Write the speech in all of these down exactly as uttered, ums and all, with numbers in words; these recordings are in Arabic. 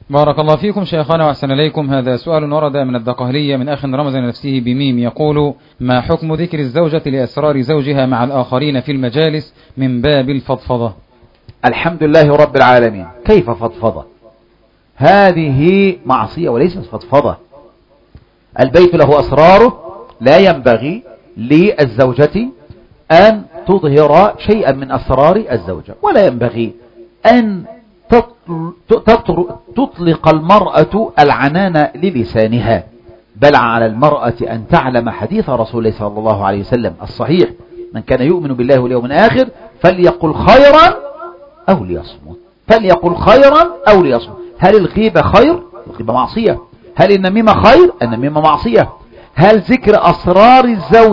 بارك الله فيكم شيخنا وأحسن إليكم. هذا سؤال ورد من الدقهلية من أخ رمز نفسه بميم، يقول: ما حكم ذكر الزوجة لأسرار زوجها مع الآخرين في المجالس من باب الفضفضة؟ الحمد لله رب العالمين. كيف فضفضة؟ هذه معصية وليست فضفضة. البيت له أسراره، لا ينبغي للزوجة أن تظهر شيئا من أسرار الزوجة، ولا ينبغي أن تطلق المرأة العنان للسانها، بل على المرأة أن تعلم حديث رسول الله صلى الله عليه وسلم الصحيح: من كان يؤمن بالله واليوم الآخر فليقل خيرا أو ليصمت، فليقل خيرا أو ليصمت. هل الغيبة خير؟ الغيبة معصية. هل النميمة خير؟ النميمة معصية. هل ذكر أسرار الزوج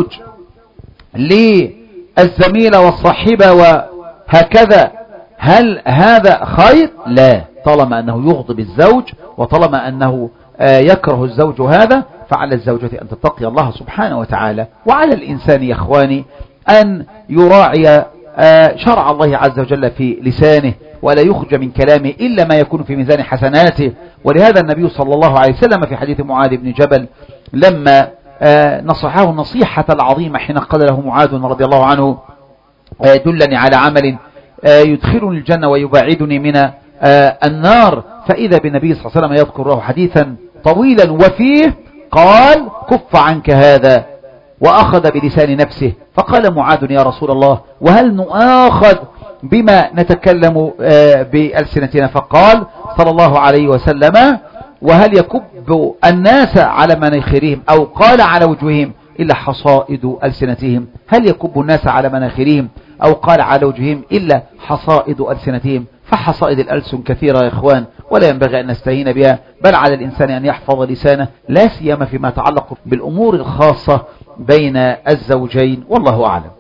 للزميلة والصاحبة وهكذا هل هذا خير؟ لا، طالما أنه يغضب الزوج وطالما أنه يكره الزوج هذا، فعلى الزوجة أن تتقي الله سبحانه وتعالى، وعلى الإنسان يا إخواني أن يراعي شرع الله عز وجل في لسانه، ولا يخرج من كلامه إلا ما يكون في ميزان حسناته. ولهذا النبي صلى الله عليه وسلم في حديث معاذ بن جبل لما نصحه النصيحة العظيمة حين قال له معاذ رضي الله عنه: دلني على عمل يدخلني الجنة ويبعدني من النار، فإذا بالنبي صلى الله عليه وسلم يذكر له حديثا طويلا وفيه قال: كف عنك هذا، وأخذ بلسان نفسه. فقال معاذ: يا رسول الله، وهل نؤاخذ بما نتكلم بألسنتنا؟ فقال صلى الله عليه وسلم: وهل يكب الناس على مناخرهم، أو قال على وجوههم، إلا حصائد ألسنتهم؟ هل يكب الناس على مناخرهم، أو قال على وجوههم، إلا حصائد ألسنتهم؟ فحصائد الألسن كثيرة يا إخوان، ولا ينبغي أن نستهين بها، بل على الإنسان أن يحفظ لسانه، لا سيما فيما يتعلق بالأمور الخاصة بين الزوجين، والله أعلم.